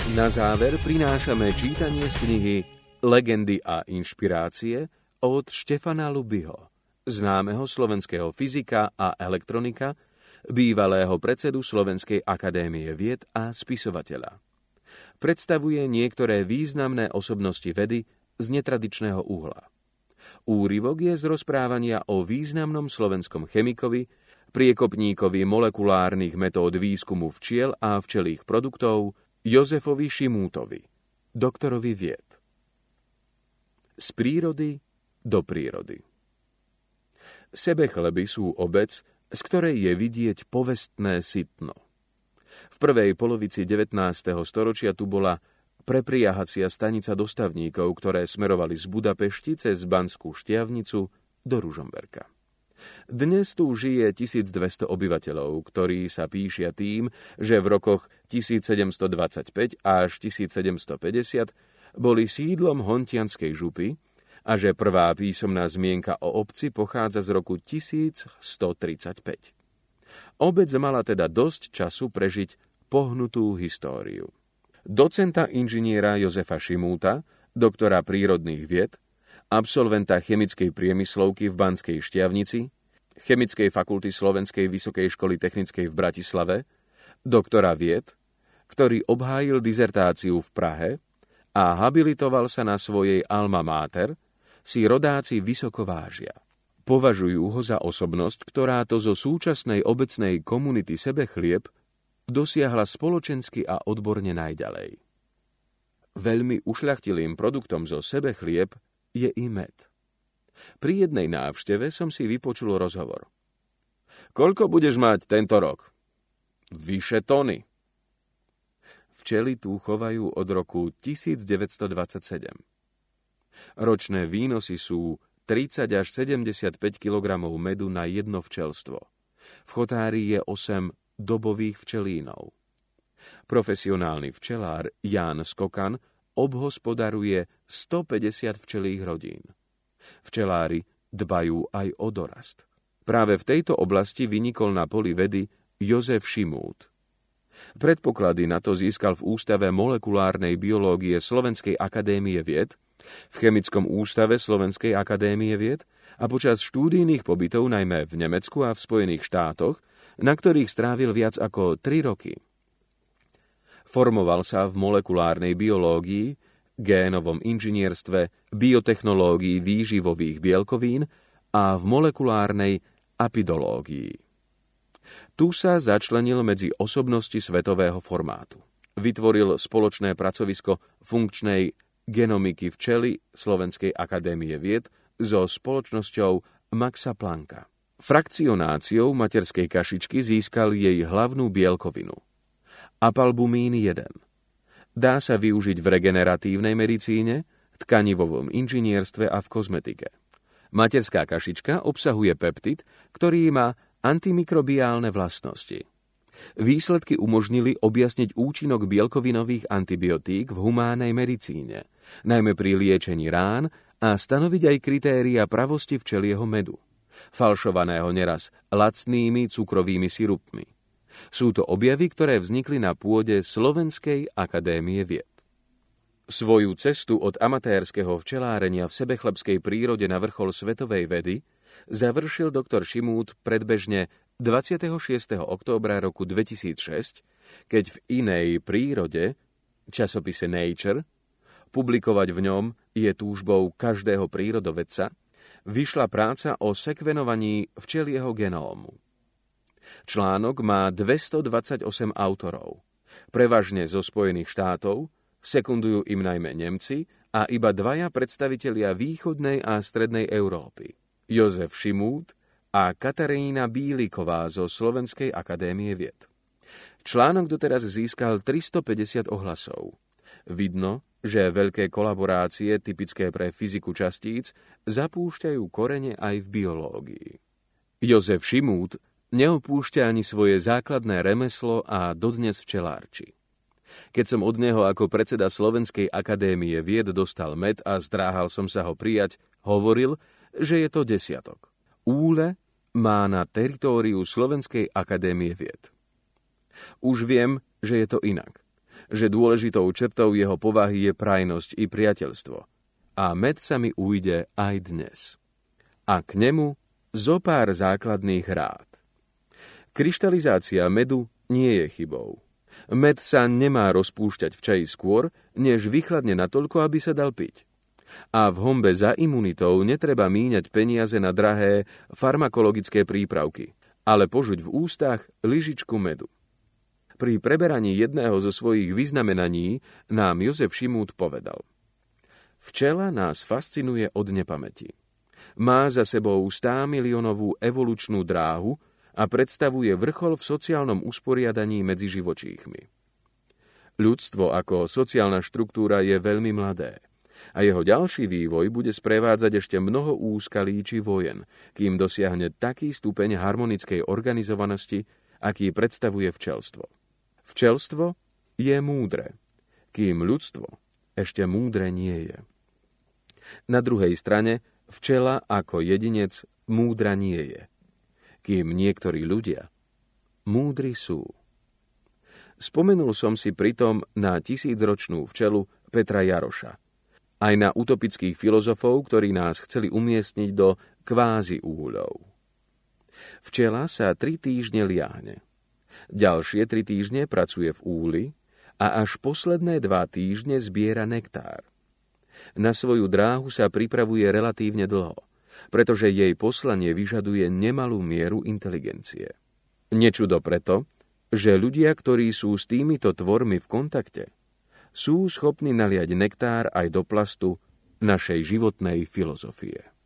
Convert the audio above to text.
Na záver prinášame čítanie z knihy Legendy a inšpirácie od Štefana Lubyho, známeho slovenského fyzika a elektronika, bývalého predsedu Slovenskej akadémie vied a spisovateľa. Predstavuje niektoré významné osobnosti vedy z netradičného uhla. Úryvok je z rozprávania o významnom slovenskom chemikovi, priekopníkovi molekulárnych metód výskumu včiel a včelých produktov Jozefovi Šimútovi, doktorovi vied. Z prírody do prírody. Sebechleby sú obec, z ktorej je vidieť povestné sitno. V prvej polovici 19. storočia tu bola prepriahacia stanica dostavníkov, ktoré smerovali z Budapešti cez Banskú Štiavnicu do Ružomberka. Dnes tu žije 1200 obyvateľov, ktorí sa píšia tým, že v rokoch 1725 až 1750 boli sídlom Hontianskej župy a že prvá písomná zmienka o obci pochádza z roku 1135. Obec mala teda dosť času prežiť pohnutú históriu. Docenta inžiniera Jozefa Šimúta, doktora prírodných vied, absolventa chemickej priemyslovky v Banskej Štiavnici, Chemickej fakulty Slovenskej vysokej školy technickej v Bratislave, doktora vied, ktorý obhájil dizertáciu v Prahe a habilitoval sa na svojej alma mater, si rodáci vysoko vážia. Považujú ho za osobnosť, ktorá to zo súčasnej obecnej komunity Sebechlieb dosiahla spoločensky a odborne najďalej. Veľmi ušľachtilým produktom zo Sebechlieb je i med. Pri jednej návšteve som si vypočul rozhovor. Koľko budeš mať tento rok? Vyše tony. Včely tu chovajú od roku 1927. Ročné výnosy sú 30 až 75 kg medu na jedno včelstvo. V chotári je 8 dobových včelínov. Profesionálny včelár Ján Skokan obhospodaruje 150 včelých rodín. Včelári dbajú aj o dorast. Práve v tejto oblasti vynikol na poli vedy Jozef Šimút. Predpoklady na to získal v Ústave molekulárnej biológie Slovenskej akadémie vied, v Chemickom ústave Slovenskej akadémie vied a počas štúdijných pobytov najmä v Nemecku a v Spojených štátoch, na ktorých strávil viac ako 3 roky. Formoval sa v molekulárnej biológii, génovom inžinierstve, biotechnológii výživových bielkovín a v molekulárnej apidológii. Tu sa začlenil medzi osobnosti svetového formátu. Vytvoril spoločné pracovisko funkčnej genomiky včely Slovenskej akadémie vied so spoločnosťou Maxa Plancka. Frakcionáciou materskej kašičky získal jej hlavnú bielkovinu apalbumín 1. Dá sa využiť v regeneratívnej medicíne, tkanivovom inžinierstve a v kozmetike. Materská kašička obsahuje peptid, ktorý má antimikrobiálne vlastnosti. Výsledky umožnili objasniť účinok bielkovinových antibiotík v humánnej medicíne, najmä pri liečení rán a stanoviť aj kritéria pravosti včelieho medu, falšovaného neraz lacnými cukrovými sirupmi. Sú to objavy, ktoré vznikli na pôde Slovenskej akadémie vied. Svoju cestu od amatérskeho včelárenia v sebechlebskej prírode na vrchol svetovej vedy završil doktor Šimút predbežne 26. októbra roku 2006, keď v inej prírode, časopise Nature, publikovať v ňom je túžbou každého prírodovedca, vyšla práca o sekvenovaní včelieho genómu. Článok má 228 autorov, prevažne zo Spojených štátov, sekundujú im najmä Nemci a iba 2 predstavitelia východnej a strednej Európy, Jozef Šimút a Katarína Bíliková zo Slovenskej akadémie vied. Článok doteraz získal 350 ohlasov. Vidno, že veľké kolaborácie, typické pre fyziku častíc, zapúšťajú korene aj v biológii. Jozef Šimút neopúšťa ani svoje základné remeslo a dodnes včelárči. Keď som od neho ako predseda Slovenskej akadémie vied dostal med a zdráhal som sa ho prijať, hovoril, že je to desiatok. Úle má na teritóriu Slovenskej akadémie vied. Už viem, že je to inak. že dôležitou črtou jeho povahy je prajnosť i priateľstvo. A med sa mi ujde aj dnes. A k nemu zopár základných rád. Kryštalizácia medu nie je chybou. Med sa nemá rozpúšťať v čaji skôr, než vychladne natoľko, aby sa dal piť. A v honbe za imunitou netreba míňať peniaze na drahé farmakologické prípravky, ale požuť v ústach lyžičku medu. Pri preberaní jedného zo svojich vyznamenaní nám Jozef Šimút povedal: Včela nás fascinuje od nepamäti. Má za sebou 100 miliónovú evolučnú dráhu a predstavuje vrchol v sociálnom usporiadaní medzi živočíchmi. Ľudstvo ako sociálna štruktúra je veľmi mladé a jeho ďalší vývoj bude sprevádzať ešte mnoho úskalí či vojen, kým dosiahne taký stupeň harmonickej organizovanosti, aký predstavuje včelstvo. Včelstvo je múdre, kým ľudstvo ešte múdre nie je. Na druhej strane, včela ako jedinec múdra nie je, kým niektorí ľudia múdri sú. Spomenul som si pritom na 1000-ročnú včelu Petra Jaroša, aj na utopických filozofov, ktorí nás chceli umiestniť do kvázi úľov. Včela sa 3 týždne liahne. Ďalšie 3 týždne pracuje v úli a až posledné 2 týždne zbiera nektár. Na svoju dráhu sa pripravuje relatívne dlho, pretože jej poslanie vyžaduje nemalú mieru inteligencie. Nečudo preto, že ľudia, ktorí sú s týmito tvormi v kontakte, sú schopní naliať nektár aj do plastu našej životnej filozofie.